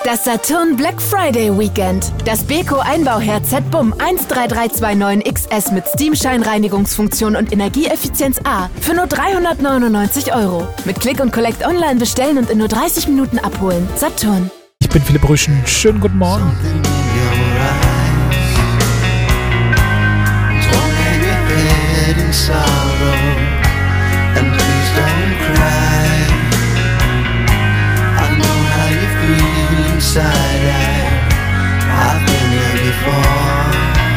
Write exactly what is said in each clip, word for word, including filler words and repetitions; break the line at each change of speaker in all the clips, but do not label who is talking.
Das Saturn Black Friday Weekend. Das Beko Einbauherd Z-Bum eins drei drei zwei neun X S mit Steam-Scheinreinigungsfunktion und Energieeffizienz A für nur dreihundertneunundneunzig Euro. Mit Click und Collect online bestellen und in nur dreißig Minuten abholen. Saturn.
Ich bin Philipp Rüschen. Schönen guten Morgen.
Inside I've been there before.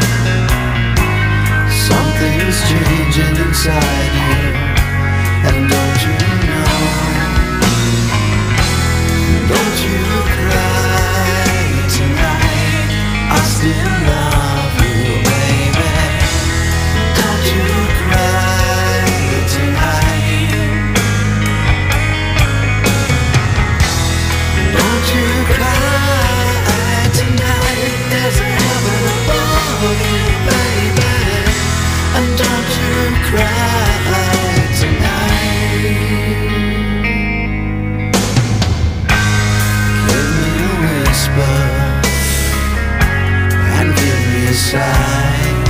Something's changing inside you, and don't you know? Don't you cry tonight, I still love you, baby. Don't you cry tonight. Don't you cry. Side.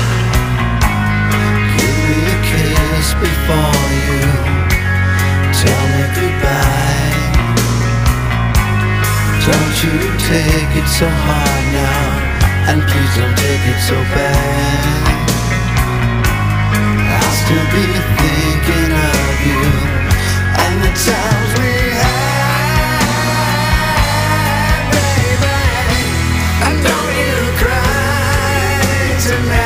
Give me a kiss before you tell me goodbye. Don't you take it so hard now, and please don't take it so bad. I'll still be thinking of you and the times we had, baby. And don't you cry tonight.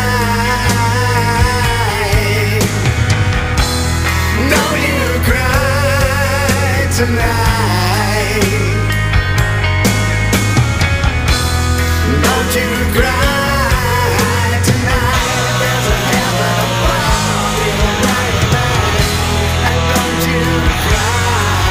Don't you cry tonight. Don't you cry tonight. There's a heaven above you right there. And don't you cry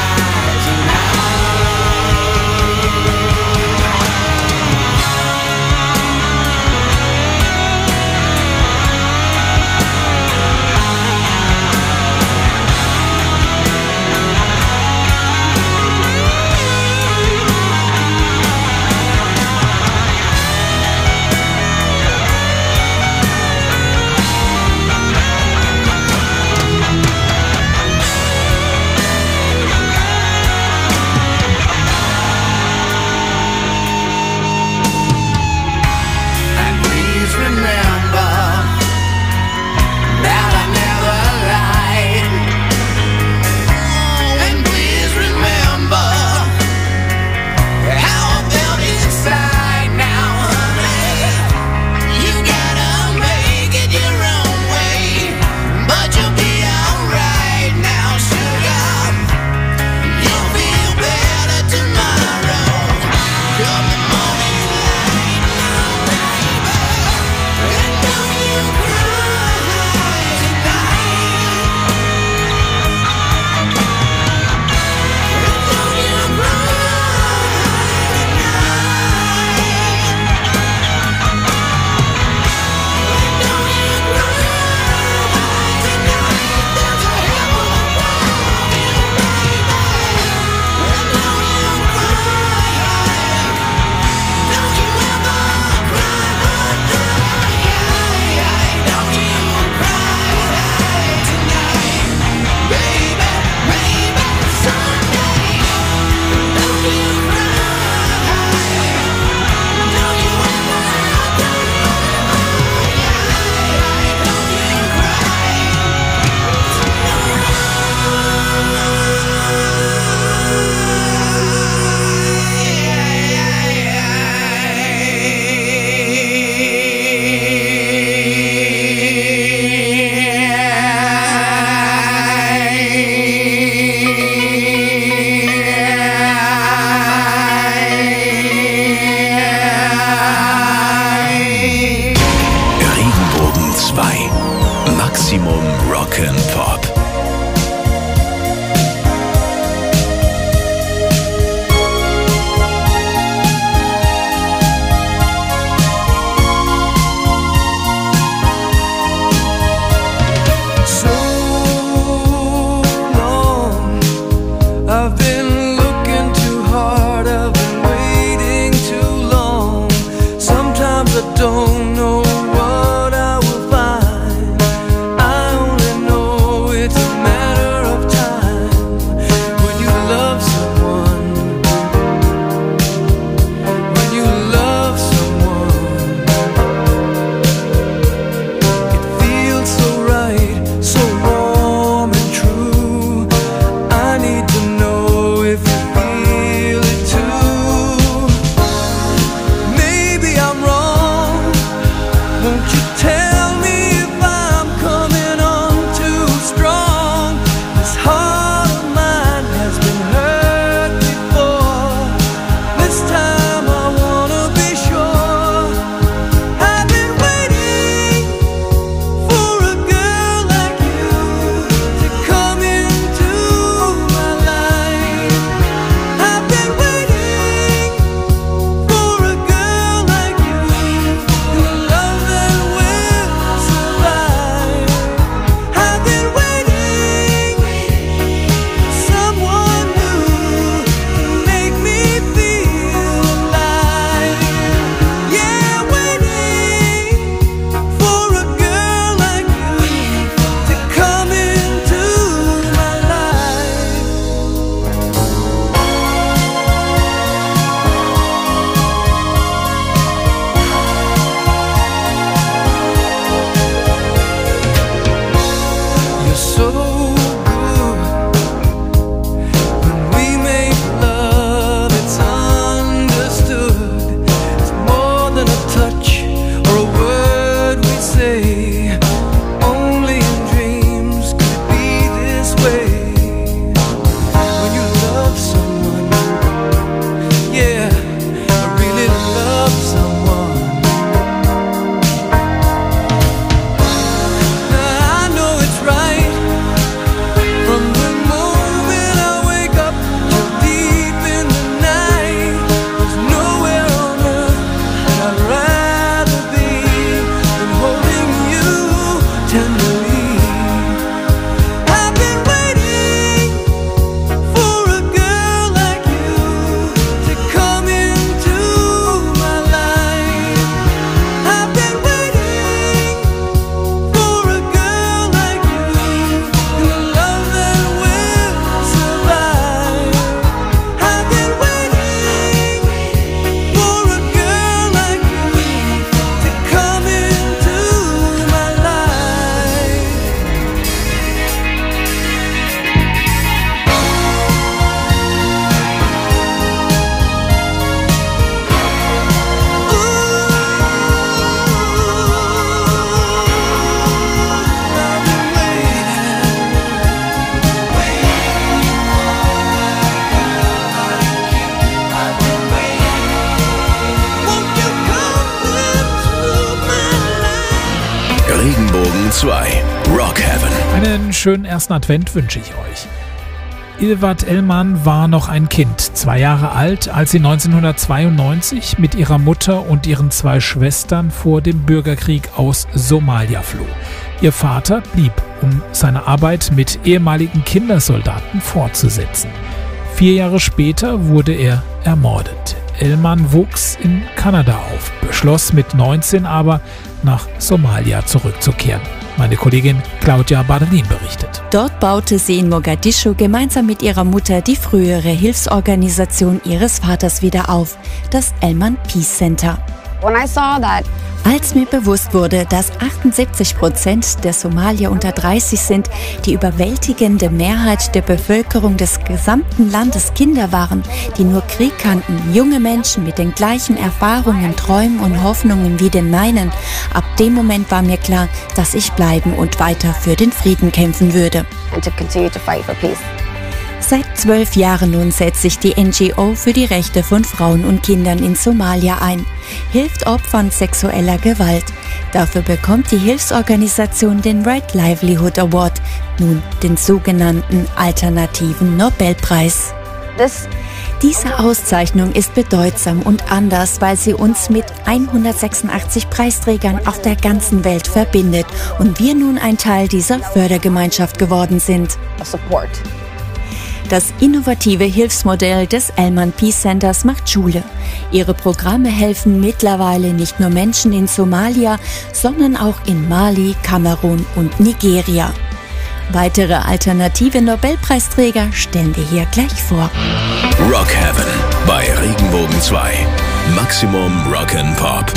zwei. Rock Heaven.
Einen schönen ersten Advent wünsche ich euch. Ilvat Elman war noch ein Kind, zwei Jahre alt, als sie neunzehnhundertzweiundneunzig mit ihrer Mutter und ihren zwei Schwestern vor dem Bürgerkrieg aus Somalia floh. Ihr Vater blieb, um seine Arbeit mit ehemaligen Kindersoldaten fortzusetzen. Vier Jahre später wurde er ermordet. Elman wuchs in Kanada auf, beschloss mit neunzehn aber, nach Somalia zurückzukehren. Meine Kollegin Claudia Bardalin berichtet.
Dort baute sie in Mogadischu gemeinsam mit ihrer Mutter die frühere Hilfsorganisation ihres Vaters wieder auf, das Elman Peace Center.
When I saw that,
Als mir bewusst wurde, dass achtundsiebzig Prozent der Somalier unter dreißig sind, die überwältigende Mehrheit der Bevölkerung des gesamten Landes Kinder waren, die nur Krieg kannten, junge Menschen mit den gleichen Erfahrungen, Träumen und Hoffnungen wie den meinen, ab dem Moment war mir klar, dass ich bleiben und weiter für den Frieden kämpfen würde.
and to continue to fight for peace.
Seit zwölf Jahren nun setzt sich die N G O für die Rechte von Frauen und Kindern in Somalia ein, hilft Opfern sexueller Gewalt. Dafür bekommt die Hilfsorganisation den Right Livelihood Award, nun den sogenannten alternativen Nobelpreis.
This
Diese Auszeichnung ist bedeutsam und anders, weil sie uns mit hundertsechsundachtzig Preisträgern auf der ganzen Welt verbindet und wir nun ein Teil dieser Fördergemeinschaft geworden sind.
of support.
Das innovative Hilfsmodell des Elman Peace Centers macht Schule. Ihre Programme helfen mittlerweile nicht nur Menschen in Somalia, sondern auch in Mali, Kamerun und Nigeria. Weitere alternative Nobelpreisträger stellen wir hier gleich vor.
Rock Heaven bei Regenbogen zwei. Maximum Rock'n'Pop.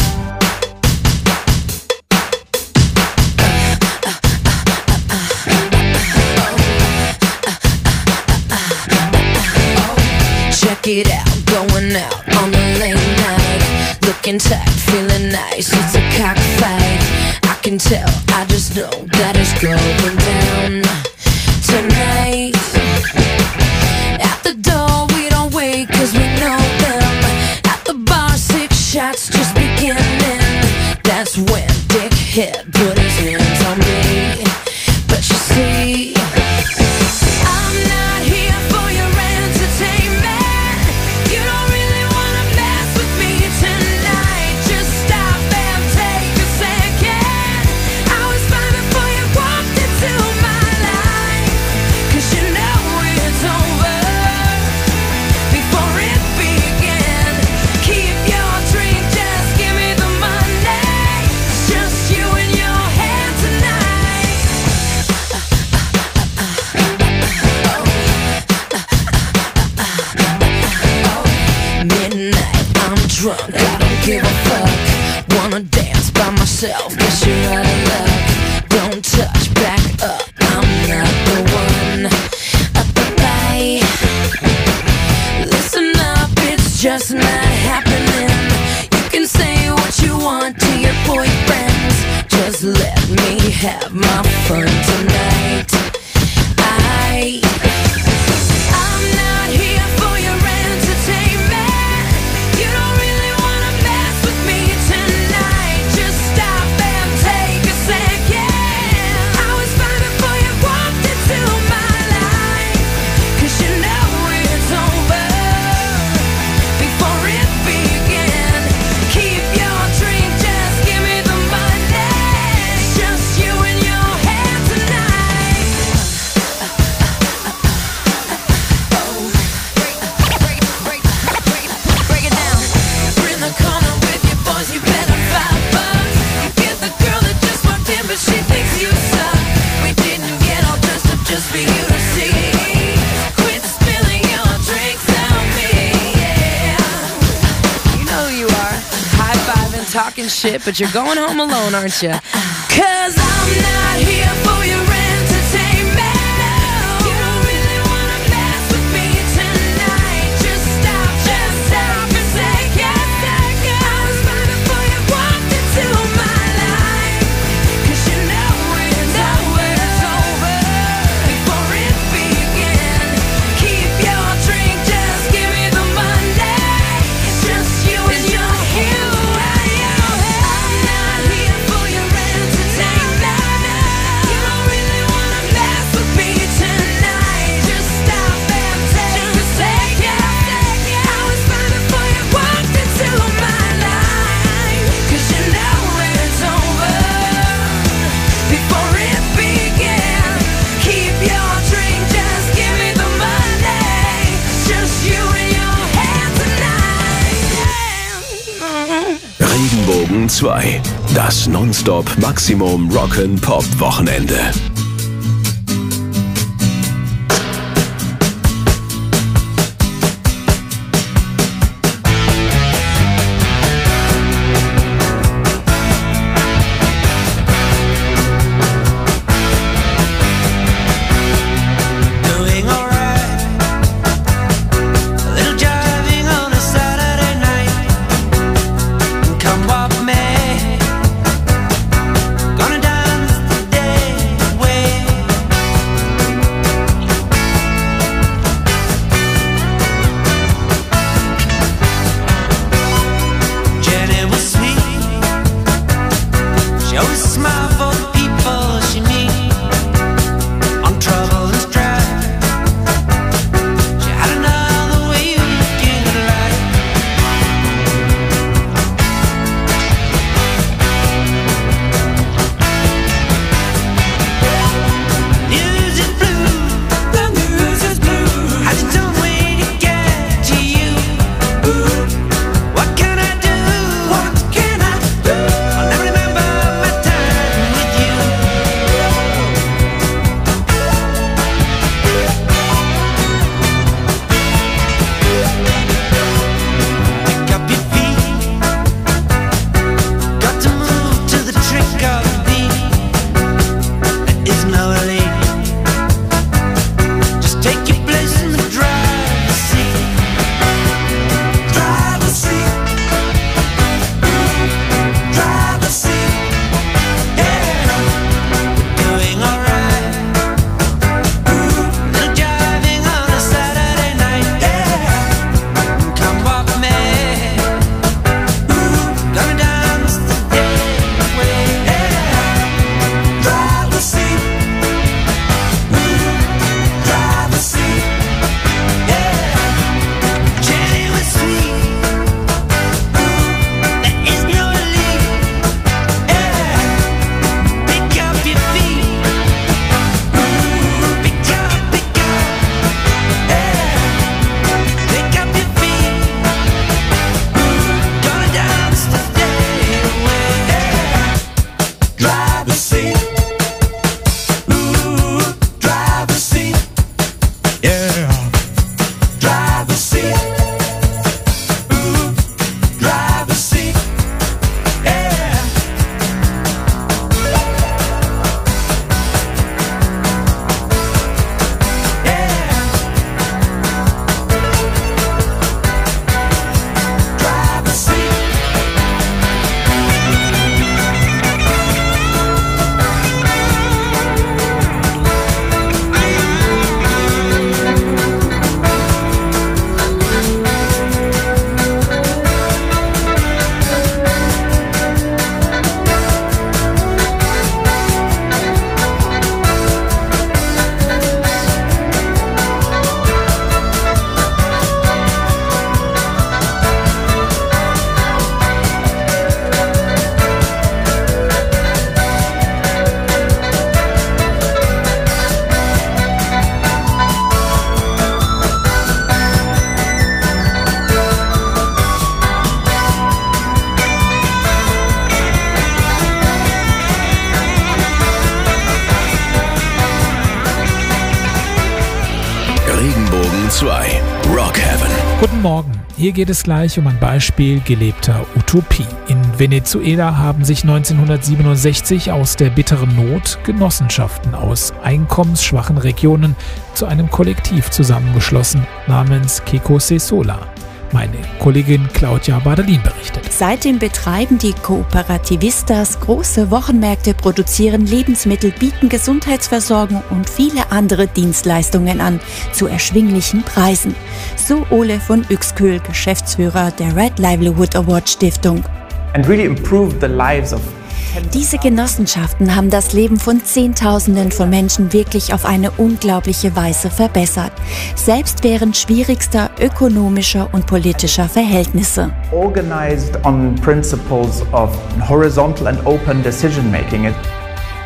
Check it out, going out on a late night, looking tight, feeling nice, it's a cockfight. I can tell, I just know that it's going down tonight. At the door we don't wait cause we know them. At the bar six shots just beginning. That's when Dickhead put his hands on me. But you see, I'm not here for your entertainment. You don't really wanna mess with me tonight. Just stop and take a second. I was fine before you walked into my life. Cause you know it's over before it began. Keep your drink, just give me the money. It's just you and your hand tonight. Midnight, I'm drunk, I don't give a fuck. Wanna dance by myself, guess you're out of luck. Don't touch, back up, I'm not the one. Up the bay, listen up, it's just not happening. You can say what you want to your boyfriends. Just let me have my fun tonight. I I'm not here for your entertainment. You don't really wanna mess with me tonight. Just stop and take a second. I was fine before you walked into my life. Cause you know it's over before it began. Keep your drink, just give me the money. It's just you and your hand tonight. Break it down. We're in the corner with your boys, you better five bucks. You get the girl that just walked in, but she thinks you suck. We didn't get all dressed up just for you to see. Quit spilling your drinks on me, yeah. You know who you are. High-fiving, talking shit, but you're going home alone, aren't you? Cause I'm not here for your entertainment. You don't really wanna mess with me tonight. Just stop, just stop and take a second. I was fine before you walked into my life. Cause you know it's over before it began. Keep your drink, just give me the money. It's just you and your hand. I'm not here for your entertainment.
Regenbogen zwei. Das Nonstop Maximum Rock'n'Pop Wochenende. zwei. Rock Heaven.
Guten Morgen. Hier geht es gleich um ein Beispiel gelebter Utopie. In Venezuela haben sich neunzehnhundertsiebenundsechzig aus der bitteren Not Genossenschaften aus einkommensschwachen Regionen zu einem Kollektiv zusammengeschlossen namens Keko Se Sola. Meine Kollegin Claudia Badelin berichtet.
Seitdem betreiben die Kooperativistas große Wochenmärkte, produzieren Lebensmittel, bieten Gesundheitsversorgung und viele andere Dienstleistungen an, zu erschwinglichen Preisen. So Ole von Uexküll, Geschäftsführer der Red Livelihood Award Stiftung.
And really improve the lives of
Diese Genossenschaften haben das Leben von Zehntausenden von Menschen wirklich auf eine unglaubliche Weise verbessert, selbst während schwierigster ökonomischer und politischer Verhältnisse.
organized on principles of horizontal and open decision making.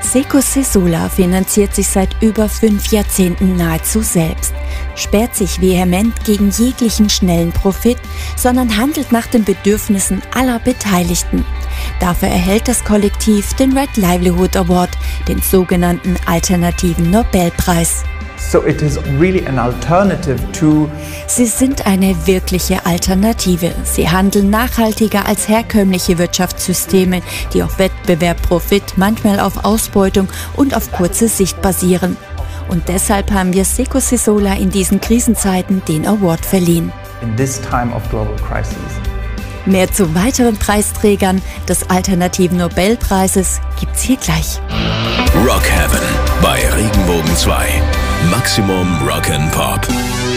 Seco Sesula finanziert sich seit über fünf Jahrzehnten nahezu selbst, sperrt sich vehement gegen jeglichen schnellen Profit, sondern handelt nach den Bedürfnissen aller Beteiligten. Dafür erhält das Kollektiv den Red Livelihood Award, den sogenannten alternativen Nobelpreis.
So it is really an alternative to
Sie sind eine wirkliche Alternative. Sie handeln nachhaltiger als herkömmliche Wirtschaftssysteme, die auf Wettbewerb, Profit, manchmal auf Ausbeutung und auf kurze Sicht basieren. Und deshalb haben wir Seco Sesula in diesen Krisenzeiten den Award verliehen.
in this time of global crises.
Mehr zu weiteren Preisträgern des alternativen Nobelpreises gibt's hier gleich.
Rock Heaven bei Regenbogen zwei. Maximum Rock and Pop.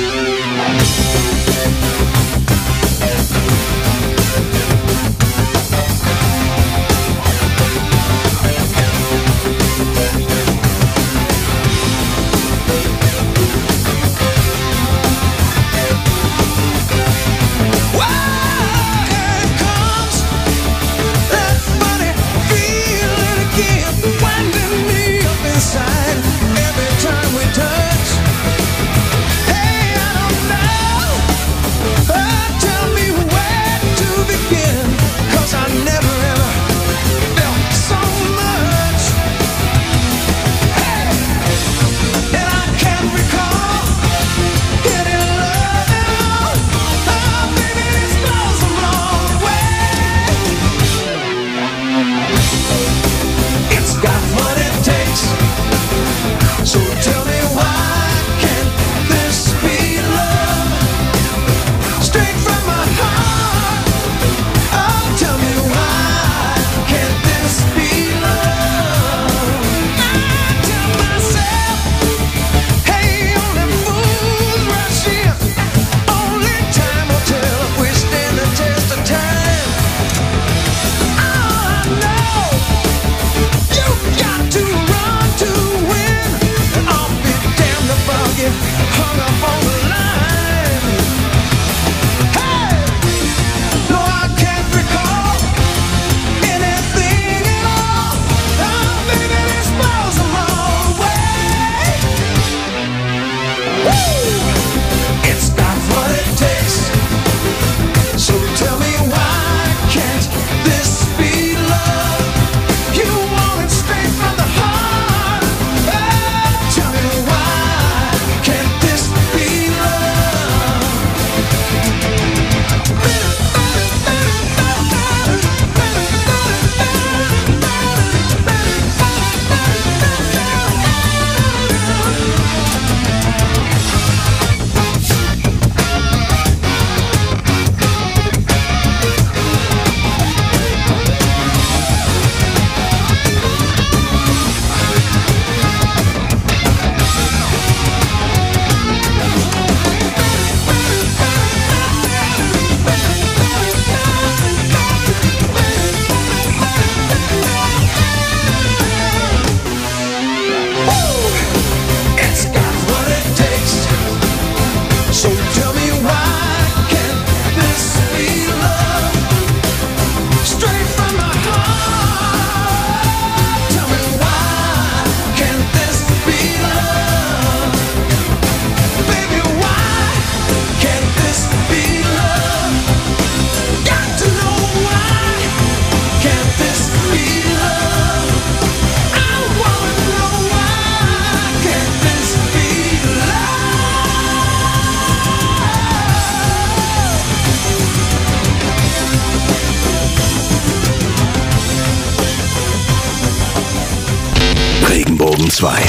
Regenbogen zwei.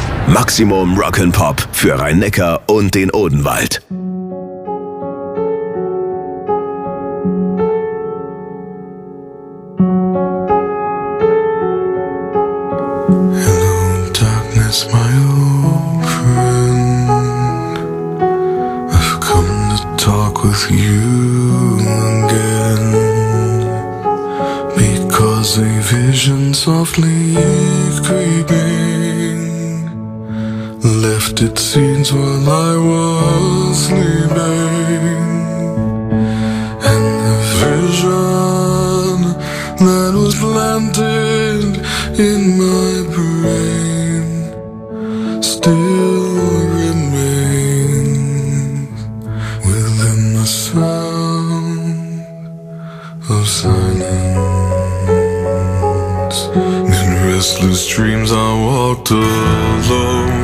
Maximum Rock and Pop für Rhein-Neckar und den Odenwald.
Hello, darkness, my old friend. I've come to talk with you again, because a vision softly creeping left its scenes while I was sleeping, and the vision that was planted in my brain still remains within the sound of silence. In restless dreams I walked alone,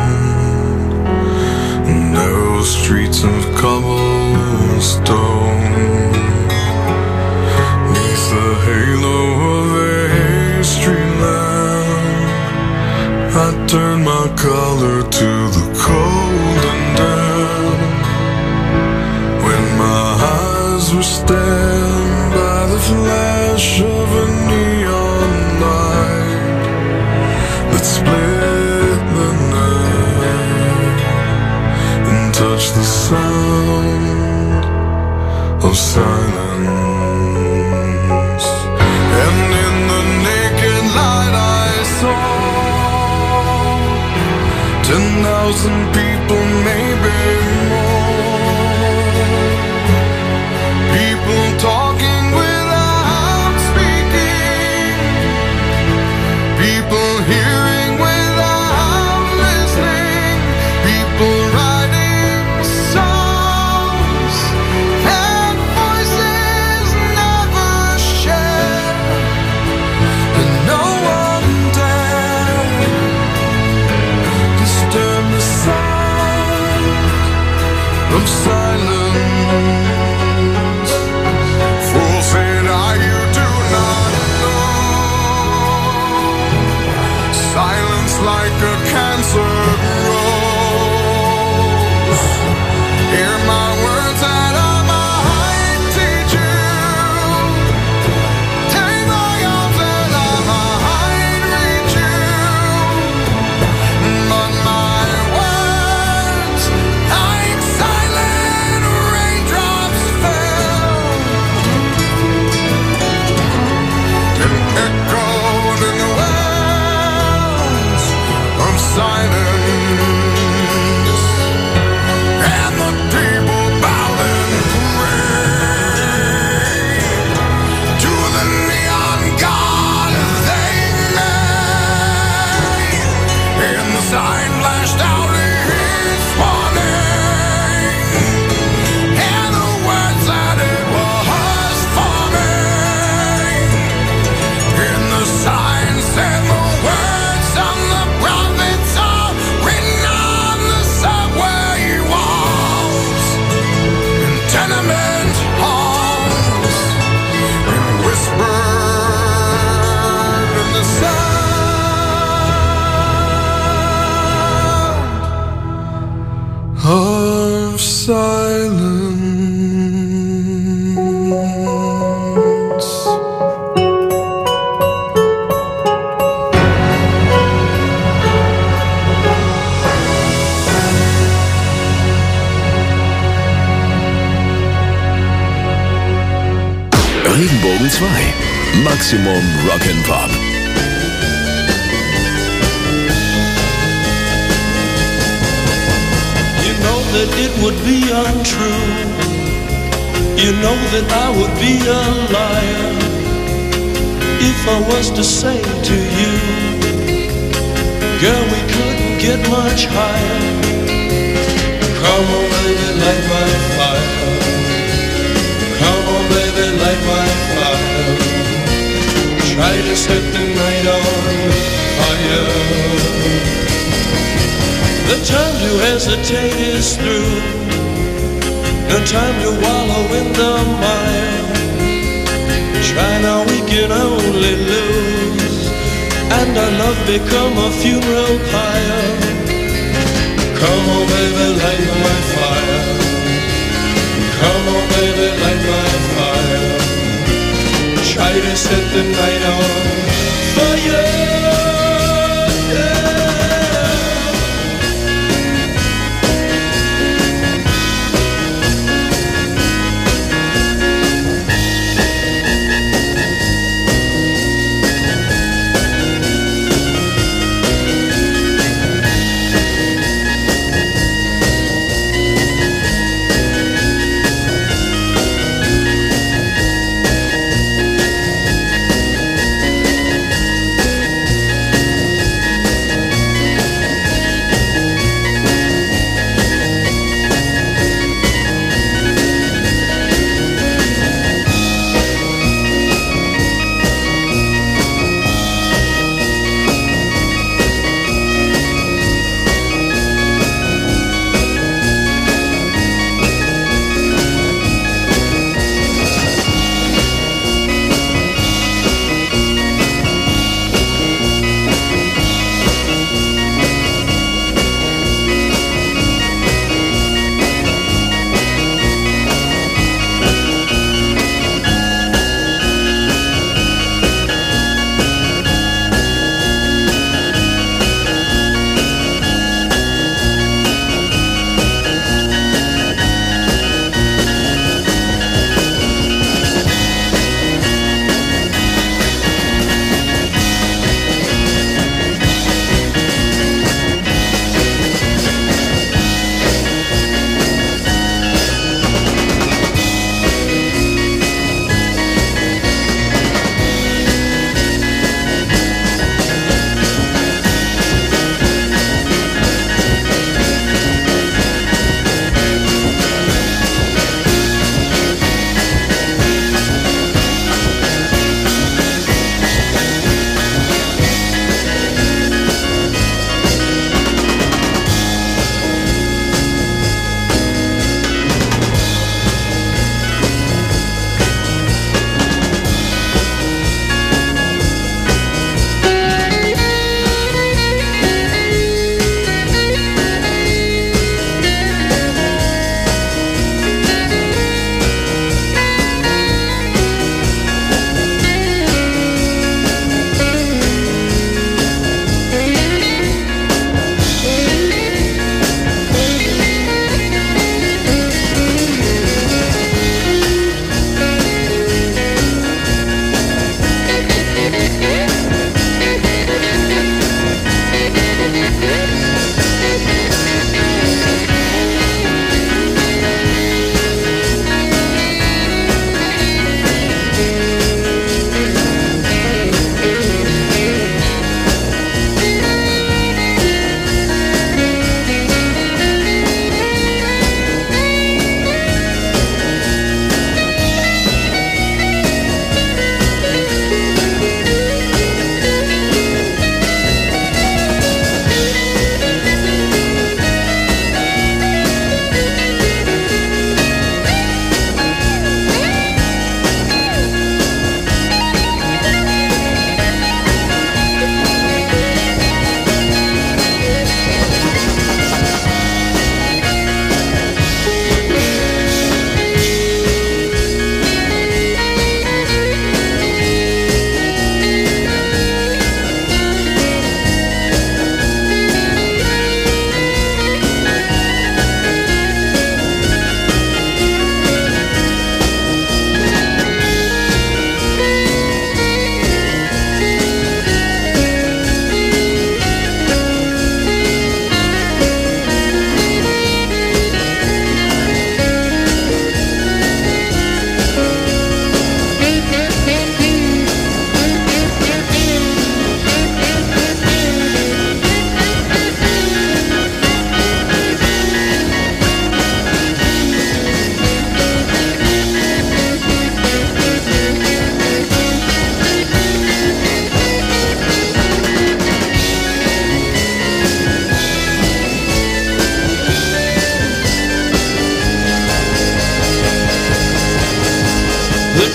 narrow streets of cobblestone, neath the halo of a street lamp. I turned my collar to the cold and damp. When my eyes were stabbed by the flash of a neon light that split the night and touched the sound of silence. And in the naked light I saw ten thousand people, maybe more. People talking without speaking, people hearing without listening, people writing songs and voices never shared, and no one dared disturb the sound of silence. Fool, said I, you do not know. Silence like a cancer grows. Hear my words that I might teach you. Take my arms that I might reach you. But my words, like silent raindrops, fell and echoed in the wells of silence. And the people bowed and prayed to the neon god they made. And the sign flashed out his warning, and the words that it was forming. And the sign said the words of the prophets are written on the subway walls, in tenement halls, and whispered in the sound of silence.
Regenbogen zwei. Maximum Rock'n'Pop.
You know that it would be untrue. You know that I would be a liar if I was to say to you, girl, we couldn't get much higher. Come on, baby, light my fire. Come on, baby, light my fire. Try to set the night on fire. The time to hesitate is through. No time to wallow in the mire. Try now, we can only lose, and our love become a funeral pyre. Come on, baby, light my fire. Come on, baby, light my fire. Try to set the night on fire.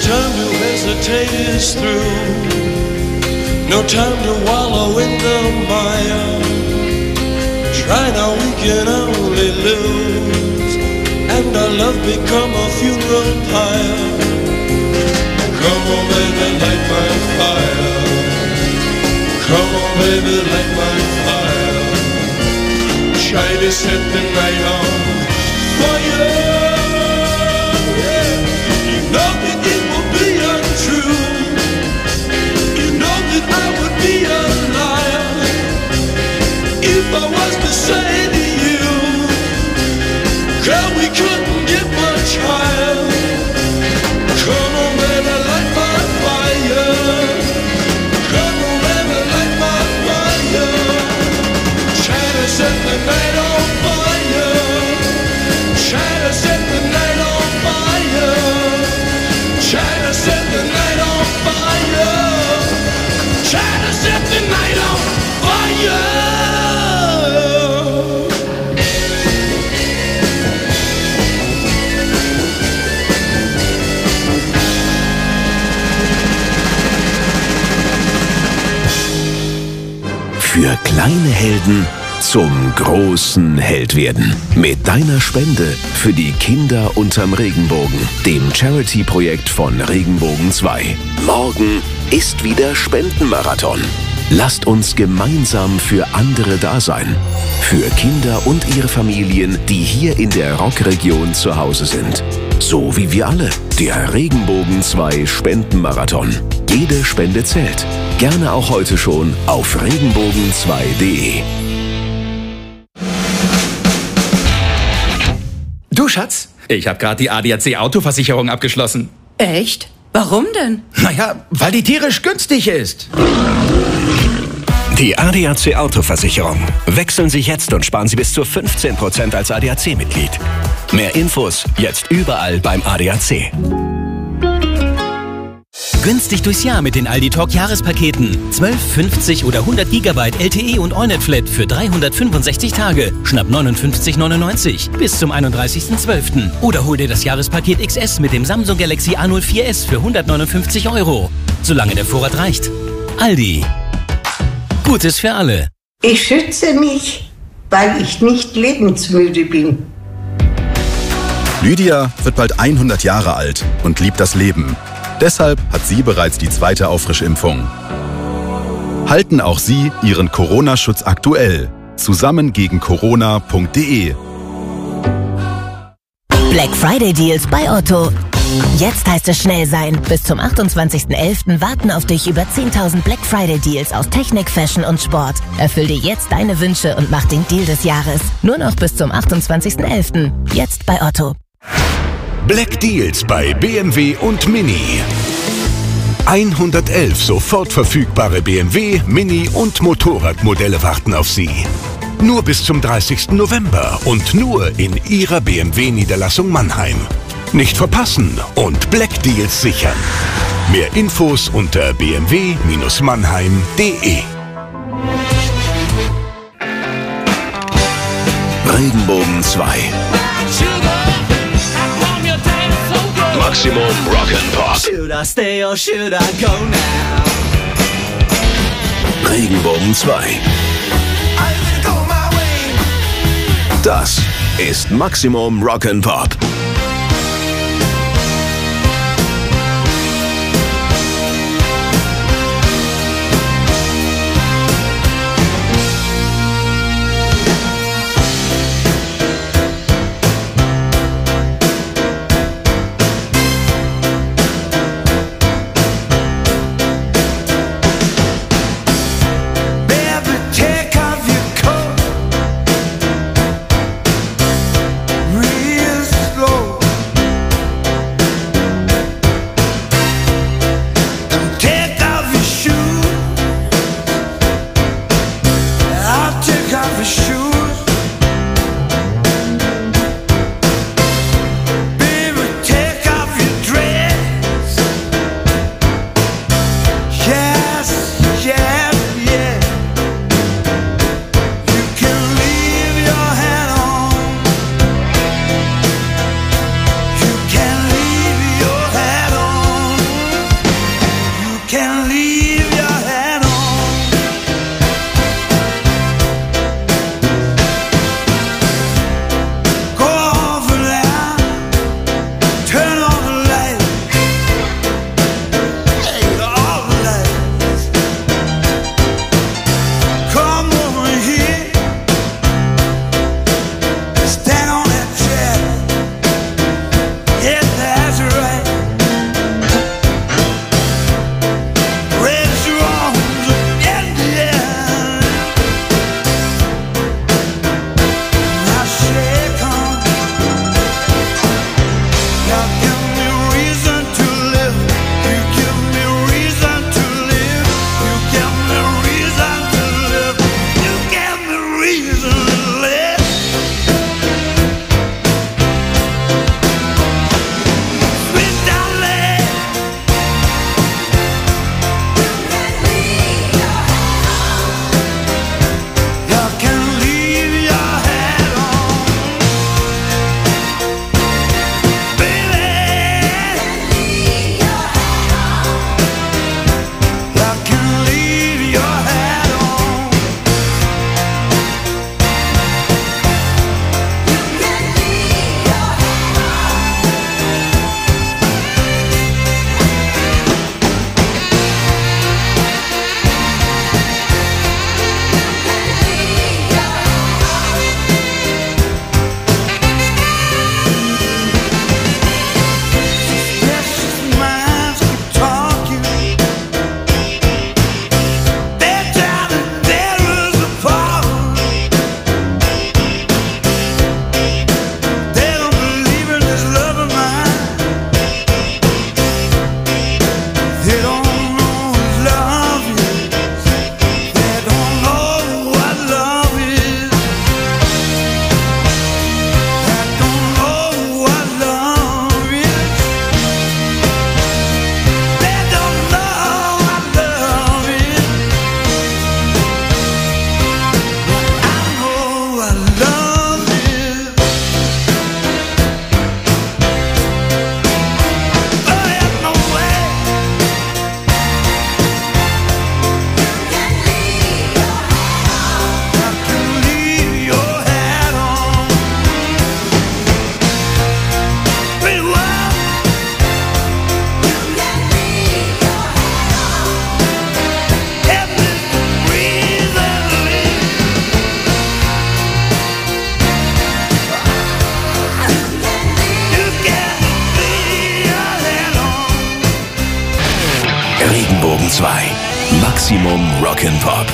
time to hesitate is through. No time to wallow in the mire. Try now, we can only lose. And our love become a funeral pyre. Come on, baby, light my fire. Come on, baby, light my fire. Try to set the night on fire. Yeah. You know that it will be untrue. You know that I would be a liar if I was to say to you, girl, we couldn't get much higher. Come on, baby, light my fire. Come on, baby, light my fire. Try to set the night on fire. Try to set the night on fire. Try to set the night on fire. Try to set the night on fire.
Für kleine Helden zum großen Held werden. Mit deiner Spende für die Kinder unterm Regenbogen, dem Charity-Projekt von Regenbogen zwei. Morgen ist wieder Spendenmarathon. Lasst uns gemeinsam für andere da sein. Für Kinder und ihre Familien, die hier in der Rockregion zu Hause sind. So wie wir alle. Der Regenbogen zwei Spendenmarathon. Jede Spende zählt. Gerne auch heute schon auf regenbogen zwei punkt de.
Du, Schatz, ich habe gerade die A D A C Autoversicherung abgeschlossen.
Echt? Warum denn?
Naja, weil die tierisch günstig ist.
Die A D A C Autoversicherung. Wechseln Sie jetzt und sparen Sie bis zu fünfzehn Prozent als A D A C-Mitglied. Mehr Infos jetzt überall beim A D A C.
Günstig durchs Jahr mit den Aldi Talk Jahrespaketen. zwölf, fünfzig oder hundert Gigabyte L T E und AllNet Flat für dreihundertfünfundsechzig Tage. Schnapp neunundfünfzig neunundneunzig bis zum einunddreißigsten zwölften. Oder hol dir das Jahrespaket X S mit dem Samsung Galaxy A null vier S für hundertneunundfünfzig Euro. Solange der Vorrat reicht. Aldi. Gutes für alle.
Ich schütze mich, weil ich nicht lebensmüde bin.
Lydia wird bald hundert Jahre alt und liebt das Leben. Deshalb hat sie bereits die zweite Auffrischimpfung. Halten auch Sie Ihren Corona-Schutz aktuell. Zusammen gegen Corona punkt de.
Black Friday Deals bei Otto. Jetzt heißt es schnell sein. Bis zum achtundzwanzigsten elften warten auf dich über zehntausend Black Friday Deals aus Technik, Fashion und Sport. Erfüll dir jetzt deine Wünsche und mach den Deal des Jahres. Nur noch bis zum achtundzwanzigsten elften Jetzt bei Otto.
Black Deals bei B M W und Mini. hundertelf sofort verfügbare B M W, Mini und Motorradmodelle warten auf Sie. Nur bis zum dreißigsten November und nur in Ihrer B M W-Niederlassung Mannheim. Nicht verpassen und Black Deals sichern. Mehr Infos unter b m w Bindestrich mannheim punkt de.
Regenbogen zwei. Maximum Rock'n'Pop.
Should I stay or should I go now?
Regenbogen zwei. Das ist Maximum Rock'n'Pop.
Real slow.
Regenbogen zwei. Maximum Rock'n'Pop.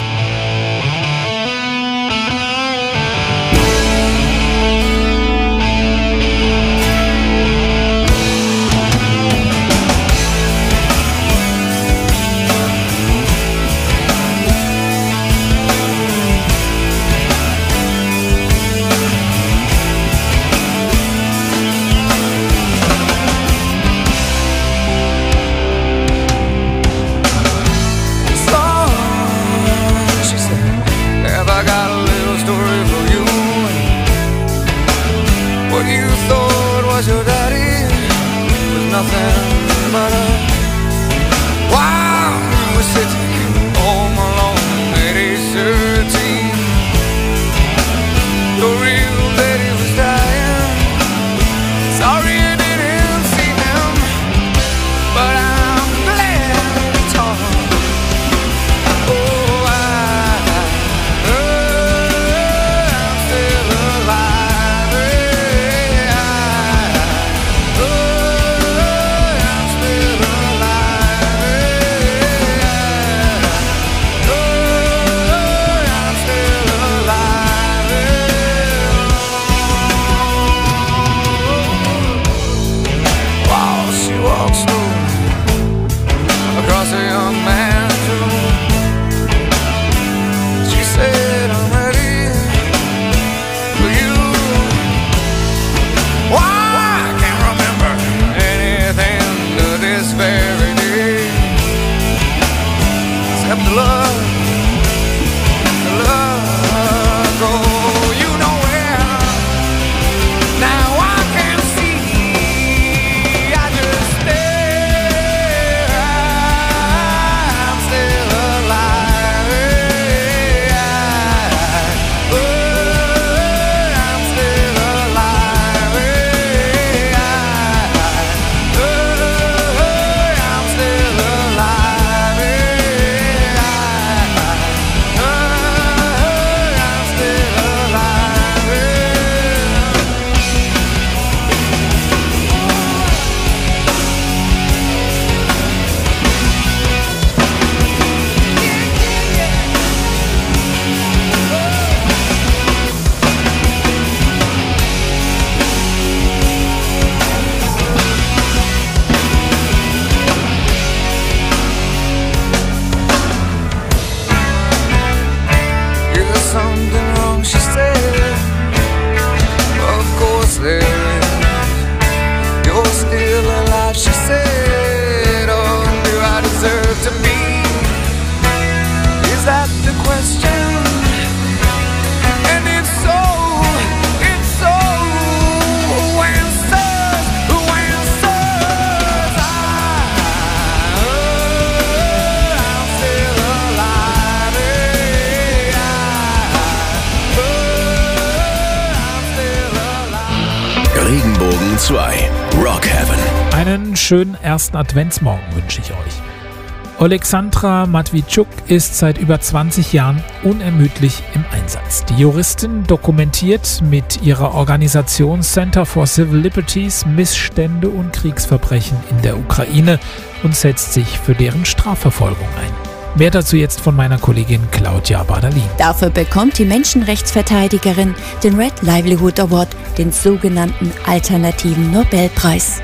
Regenbogen zwei. Rock Heaven.
Einen schönen ersten Adventsmorgen wünsche ich euch. Oleksandra Matwitschuk ist seit über zwanzig Jahren unermüdlich im Einsatz. Die Juristin dokumentiert mit ihrer Organisation Center for Civil Liberties Missstände und Kriegsverbrechen in der Ukraine und setzt sich für deren Strafverfolgung ein. Mehr dazu jetzt von meiner Kollegin Claudia Badalin.
Dafür bekommt die Menschenrechtsverteidigerin den Red Livelihood Award, den sogenannten alternativen Nobelpreis.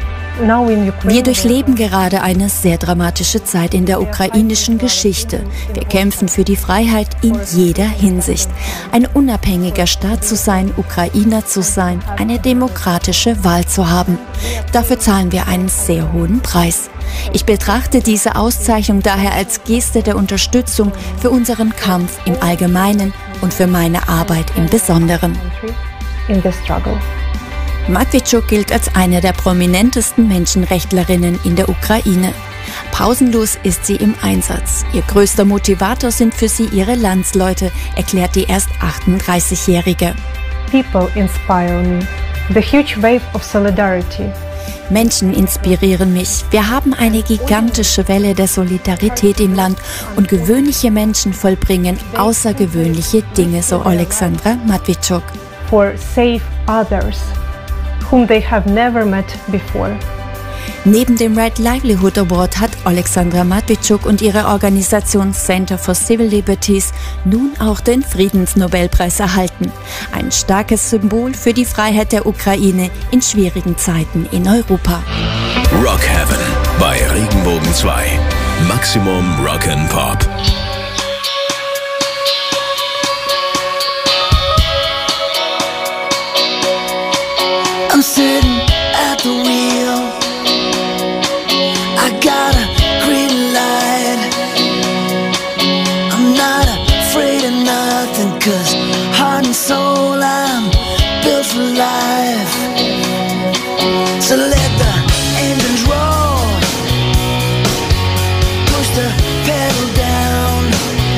Wir durchleben gerade eine sehr dramatische Zeit in der ukrainischen Geschichte. Wir kämpfen für die Freiheit in jeder Hinsicht. Ein unabhängiger Staat zu sein, Ukrainer zu sein, eine demokratische Wahl zu haben. Dafür zahlen wir einen sehr hohen Preis. Ich betrachte diese Auszeichnung daher als Geste der Unterstützung für unseren Kampf im Allgemeinen und für meine Arbeit im Besonderen. Matwitschuk gilt als eine der prominentesten Menschenrechtlerinnen in der Ukraine. Pausenlos ist sie im Einsatz. Ihr größter Motivator sind für sie ihre Landsleute, erklärt die erst achtunddreißigjährige.
People inspire me. The huge wave of solidarity.
Menschen inspirieren mich. Wir haben eine gigantische Welle der Solidarität im Land und gewöhnliche Menschen vollbringen außergewöhnliche Dinge, so Oleksandra Matwitschuk.
For save others, whom they have never met before.
Neben dem Red Livelihood Award hat Alexandra Matwitschuk und ihre Organisation Center for Civil Liberties nun auch den Friedensnobelpreis erhalten. Ein starkes Symbol für die Freiheit der Ukraine in schwierigen Zeiten in Europa.
Rock Heaven bei Regenbogen zwei. Maximum Rock'n'Pop.
I'm sitting at the wheel. I got a green light. I'm not afraid of nothing, 'cause heart and soul I'm built for life. So let the engines roll. Push the pedal down.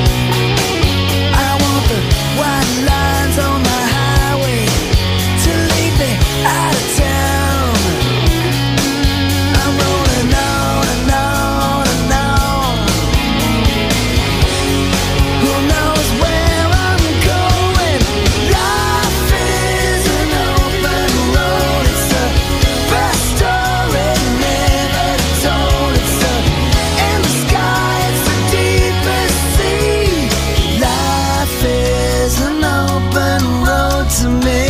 I want the white lines on my highway to lead me out of town. I'm rolling on and on and on. Who knows where I'm going? Life is an open road. It's the best story never told. It's the in the sky, it's the deepest sea. Life is an open road to me.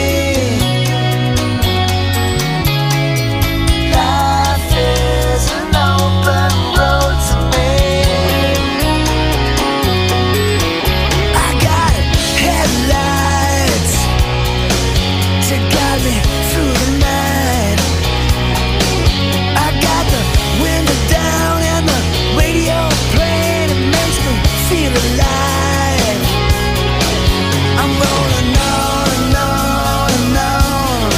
Life is an open road to me. I got headlights to guide me through the night. I got the window down and the radio playing. It makes me feel alive. I'm rolling on and on and on.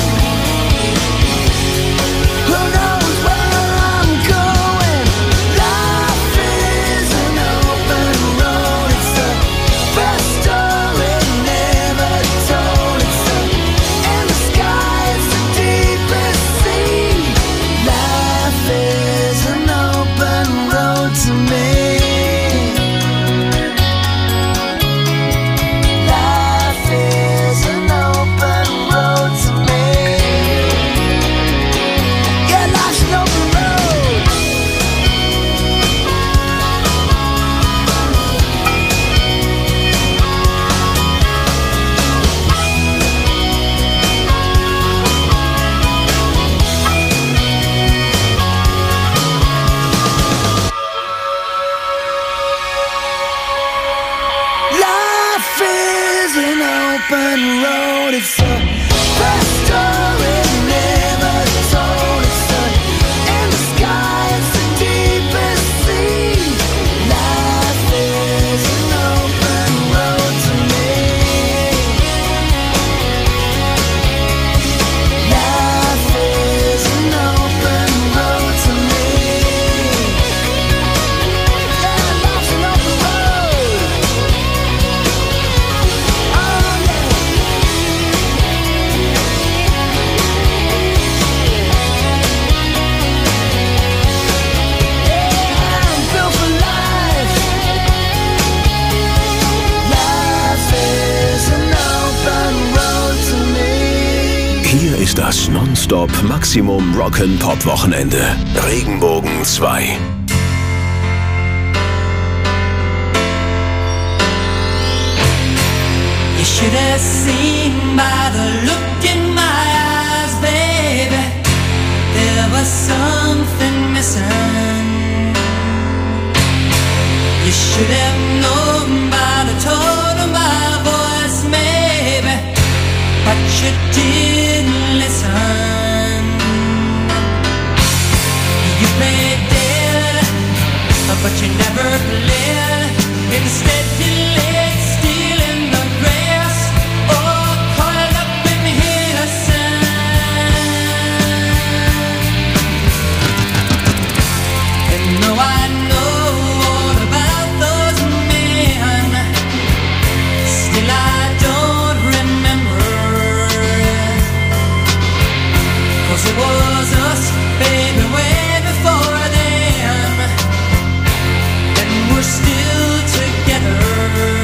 Who knows where I'm going? Life is an open road. It's the best story never told. It's the in the sky, it's the deepest sea. Life is an open road to me. Life is an open road to me. Yeah, life's an open road. Life is an open road. It's the best story never told. It's the in the sky, it's the deepest sea. Life is an open road to me. Life is an open road to me. Yeah, life's an open road. Oh yeah. Yeah, I'm built for life. Life is an open road to me.
Hier ist das Nonstop Maximum Rock'n'Pop Wochenende. Regenbogen zwei.
You should have seen by the look in my eyes, baby, there was something missing. You should have known by the tone of my voice, maybe, but you didn't listen. You played dead, but you never played. Instead you laid still in the grass, or coiled up in here sand. And though I know all about those men, still I don't remember. 'Cause it was us, baby, way before them, and we're still together.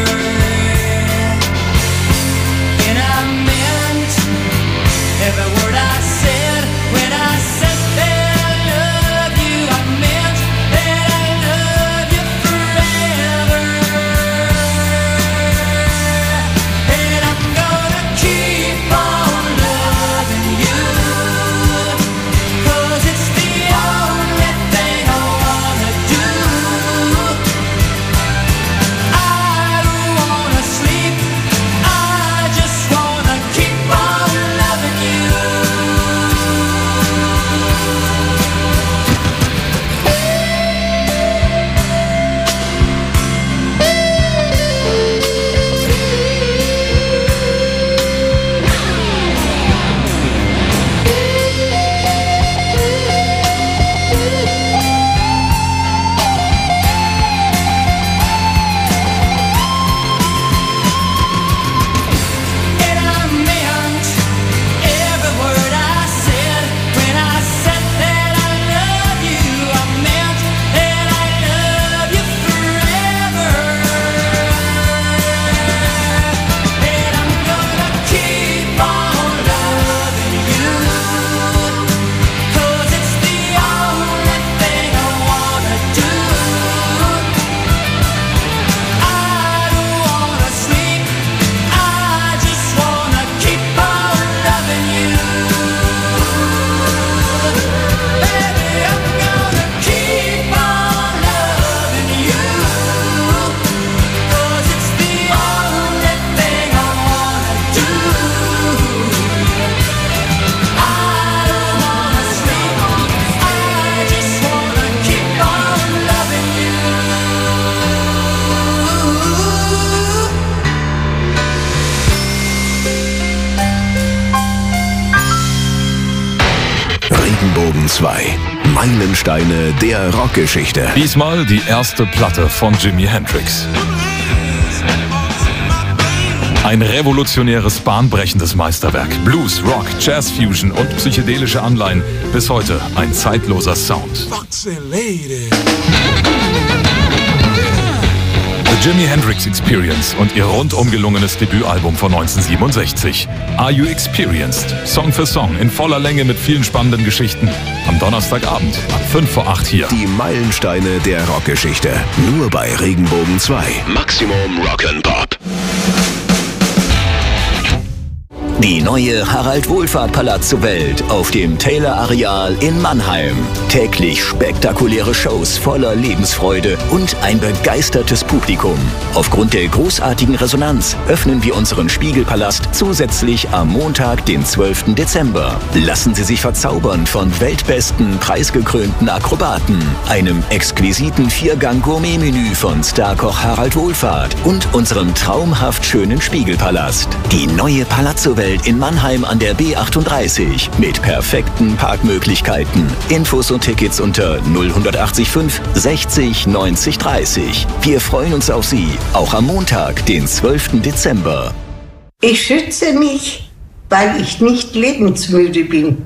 zwei. Meilensteine der Rockgeschichte.
Diesmal die erste Platte von Jimi Hendrix. Ein revolutionäres, bahnbrechendes Meisterwerk. Blues, Rock, Jazz Fusion und psychedelische Anleihen. Bis heute ein zeitloser Sound. The Jimi Hendrix Experience und ihr rundum gelungenes Debütalbum von neunzehnhundertsiebenundsechzig. Are You Experienced? Song für Song in voller Länge mit vielen spannenden Geschichten. Am Donnerstagabend ab fünf vor acht hier.
Die Meilensteine der Rockgeschichte. Nur bei Regenbogen zwei. Maximum Rock'n'Pop.
Die neue Harald-Wohlfahrt-Palazzo-Welt auf dem Taylor-Areal in Mannheim. Täglich spektakuläre Shows voller Lebensfreude und ein begeistertes Publikum. Aufgrund der großartigen Resonanz öffnen wir unseren Spiegelpalast zusätzlich am Montag, den zwölften Dezember. Lassen Sie sich verzaubern von weltbesten, preisgekrönten Akrobaten, einem exquisiten Viergang-Gourmet-Menü von Starkoch Harald Wohlfahrt und unserem traumhaft schönen Spiegelpalast. Die neue Palazzo-Welt in Mannheim an der B achtunddreißig mit perfekten Parkmöglichkeiten. Infos und Tickets unter null acht fünf sechzig neunzig dreißig. Wir freuen uns auf Sie, auch am Montag, den zwölften Dezember.
Ich schütze mich, weil ich nicht lebensmüde bin.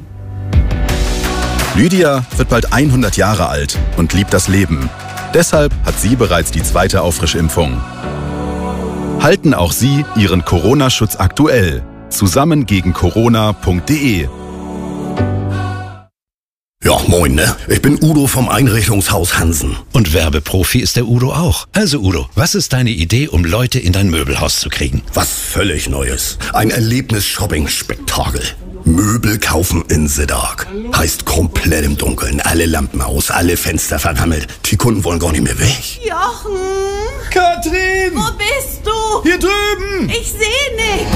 Lydia wird bald hundert Jahre alt und liebt das Leben. Deshalb hat sie bereits die zweite Auffrischimpfung. Halten auch Sie Ihren Corona-Schutz aktuell. Zusammen gegen Corona punkt de.
Ja, moin, ne? Ich bin Udo vom Einrichtungshaus Hansen.
Und Werbeprofi ist der Udo auch. Also Udo, was ist deine Idee, um Leute in dein Möbelhaus zu kriegen?
Was völlig Neues. Ein Erlebnis-Shopping-Spektakel. Möbel kaufen in the dark. Heißt komplett im Dunkeln. Alle Lampen aus, alle Fenster verrammelt. Die Kunden wollen gar nicht mehr weg.
Jochen!
Katrin!
Wo bist du?
Hier drüben!
Ich sehe nichts.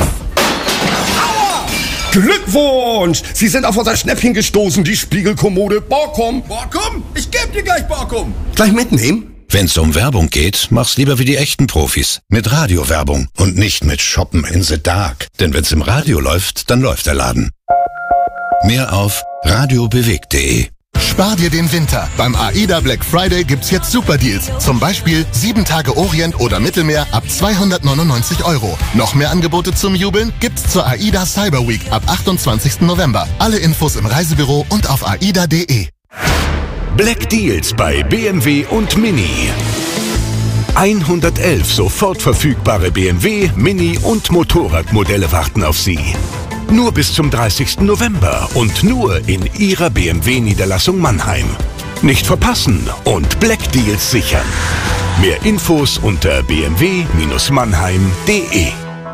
Glückwunsch! Sie sind auf unser Schnäppchen gestoßen, die Spiegelkommode Borkum.
Borkum? Ich geb dir gleich Borkum.
Gleich mitnehmen?
Wenn's um Werbung geht, mach's lieber wie die echten Profis. Mit Radiowerbung und nicht mit Shoppen in the Dark. Denn wenn's im Radio läuft, dann läuft der Laden. Mehr auf radiobewegt punkt de.
Spar dir den Winter. Beim AIDA Black Friday gibt's jetzt Super Deals. Zum Beispiel sieben Tage Orient oder Mittelmeer ab zweihundertneunundneunzig Euro. Noch mehr Angebote zum Jubeln gibt's zur AIDA Cyber Week ab achtundzwanzigsten November. Alle Infos im Reisebüro und auf aida punkt de.
Black Deals bei B M W und Mini. hundertelf sofort verfügbare B M W, Mini und Motorradmodelle warten auf Sie. Nur bis zum dreißigsten November und nur in Ihrer B M W-Niederlassung Mannheim. Nicht verpassen und Black Deals sichern. Mehr Infos unter b m w Bindestrich mannheim punkt de.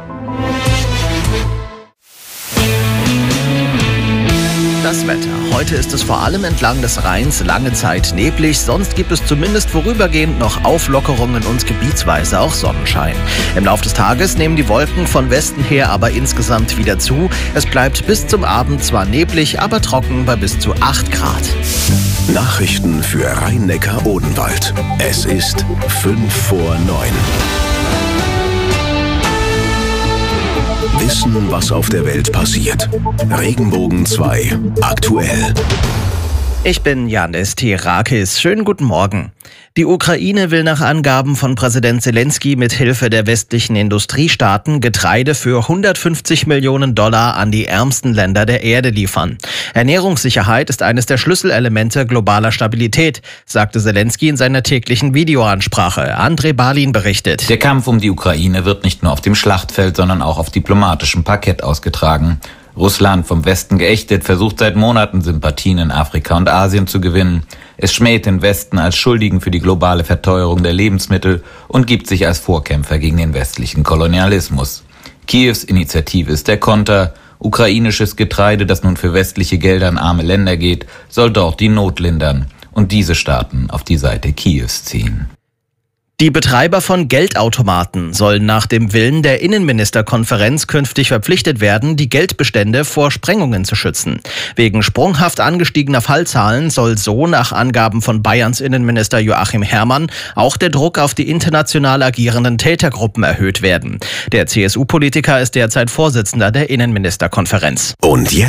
Das Wetter. Heute ist es vor allem entlang des Rheins lange Zeit neblig, sonst gibt es zumindest vorübergehend noch Auflockerungen und gebietsweise auch Sonnenschein. Im Laufe des Tages nehmen die Wolken von Westen her aber insgesamt wieder zu. Es bleibt bis zum Abend zwar neblig, aber trocken bei bis zu acht Grad.
Nachrichten für Rhein-Neckar-Odenwald. Es ist fünf vor neun. Wissen, was auf der Welt passiert. Regenbogen zwei. Aktuell.
Ich bin Janis Tirakis. Schönen guten Morgen. Die Ukraine will nach Angaben von Präsident Zelensky mit Hilfe der westlichen Industriestaaten Getreide für hundertfünfzig Millionen Dollar an die ärmsten Länder der Erde liefern. Ernährungssicherheit ist eines der Schlüsselelemente globaler Stabilität, sagte Zelensky in seiner täglichen Videoansprache. André Balin berichtet.
Der Kampf um die Ukraine wird nicht nur auf dem Schlachtfeld, sondern auch auf diplomatischem Parkett ausgetragen. Russland, vom Westen geächtet, versucht seit Monaten Sympathien in Afrika und Asien zu gewinnen. Es schmäht den Westen als Schuldigen für die globale Verteuerung der Lebensmittel und gibt sich als Vorkämpfer gegen den westlichen Kolonialismus. Kiews Initiative ist der Konter. Ukrainisches Getreide, das nun für westliche Gelder in arme Länder geht, soll dort die Not lindern und diese Staaten auf die Seite Kiews ziehen.
Die Betreiber von Geldautomaten sollen nach dem Willen der Innenministerkonferenz künftig verpflichtet werden, die Geldbestände vor Sprengungen zu schützen. Wegen sprunghaft angestiegener Fallzahlen soll so nach Angaben von Bayerns Innenminister Joachim Herrmann auch der Druck auf die international agierenden Tätergruppen erhöht werden. Der C S U-Politiker ist derzeit Vorsitzender der Innenministerkonferenz.
Und jetzt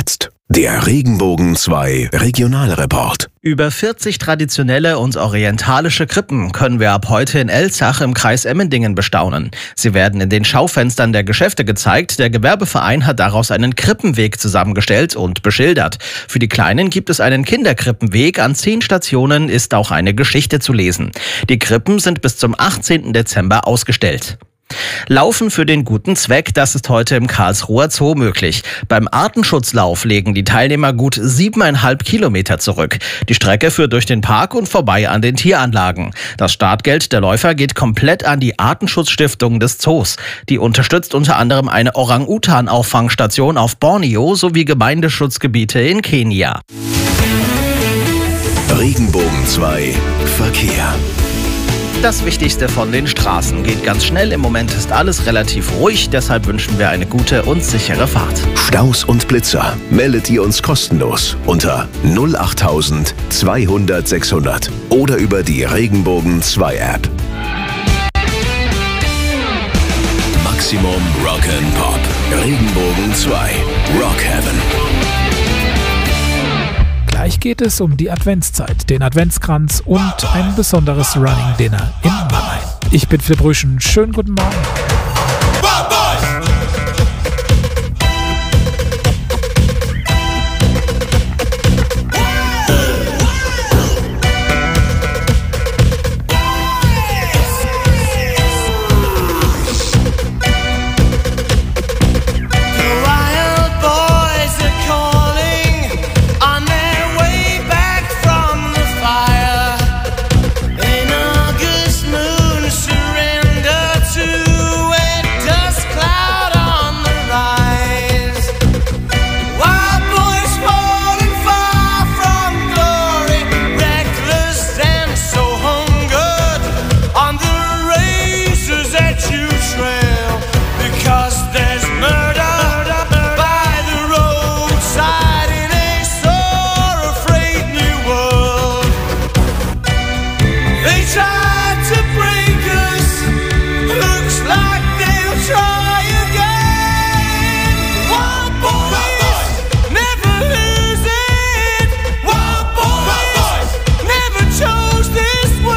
Der Regenbogen zwei Regionalreport.
Über vierzig traditionelle und orientalische Krippen können wir ab heute in Elzach im Kreis Emmendingen bestaunen. Sie werden in den Schaufenstern der Geschäfte gezeigt. Der Gewerbeverein hat daraus einen Krippenweg zusammengestellt und beschildert. Für die Kleinen gibt es einen Kinderkrippenweg. An zehn Stationen ist auch eine Geschichte zu lesen. Die Krippen sind bis zum achtzehnten Dezember ausgestellt. Laufen für den guten Zweck, das ist heute im Karlsruher Zoo möglich. Beim Artenschutzlauf legen die Teilnehmer gut siebeneinhalb Kilometer zurück. Die Strecke führt durch den Park und vorbei an den Tieranlagen. Das Startgeld der Läufer geht komplett an die Artenschutzstiftung des Zoos. Die unterstützt unter anderem eine Orang-Utan-Auffangstation auf Borneo sowie Gemeindeschutzgebiete in Kenia.
Regenbogen zwei Verkehr.
Das Wichtigste von den Straßen geht ganz schnell. Im Moment ist alles relativ ruhig, deshalb wünschen wir eine gute und sichere Fahrt.
Staus und Blitzer meldet ihr uns kostenlos unter null achttausend zweihundert sechshundert oder über die Regenbogen zwei App. Maximum Rock'n'Pop. Regenbogen zwei. Rock Heaven.
Gleich geht es um die Adventszeit, den Adventskranz und ein besonderes Running Dinner in Mannheim. Ich bin Philipp Rüschen. Schönen guten Morgen.